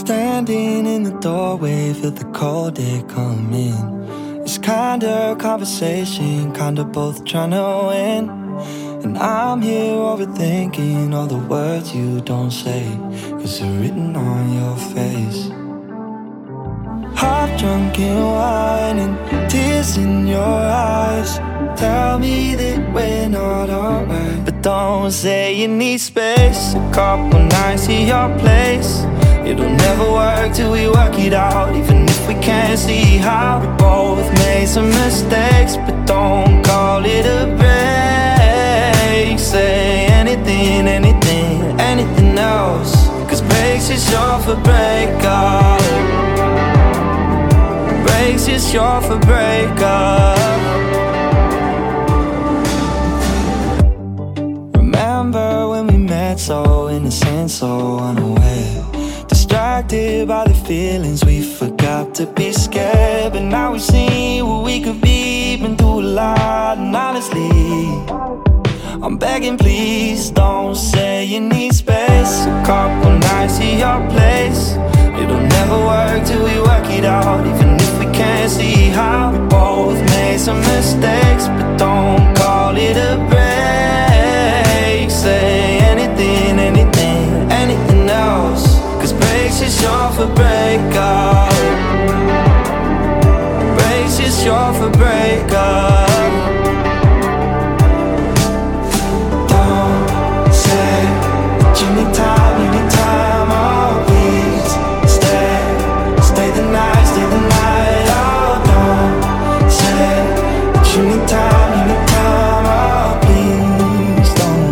Standing in the doorway, feel the cold air come in. It's kinda conversation, kinda both trying to win. And I'm here overthinking all the words you don't say, 'cause they're written on your face. Half drunk and wine and tears in your eyes. Tell me that we're not alright, but don't say you need space. A couple nights at your place. It'll never work till we work it out, even if we can't see how. We both made some mistakes, but don't call it a break. Say anything, anything, anything else, 'cause breaks is short for breakup. Breaks is short for breakup. Remember when we met, so innocent, so unaware, distracted by the feelings, we forgot to be scared. But now we've seen what we could be, been through a lot. And honestly, I'm begging, please don't say you need space. A couple nights at your place. It'll never work till we work it out, even if we can't see how. We both made some mistakes, but don't call it a break. Say anything, anything, anything else, 'cause breaks is short for breakup. Breaks is short for breakup. Don't say that you need time, oh please stay the night, oh don't say that you need time, oh please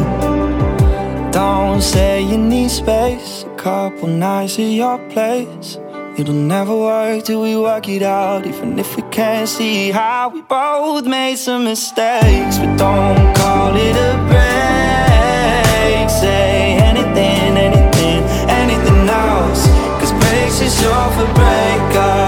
don't say you need space. A couple nights at your place. It'll never work till we work it out, even if we can't see how. We both made some mistakes, but don't call it a break. Say anything, anything, anything else, 'cause breaks is short for breakup.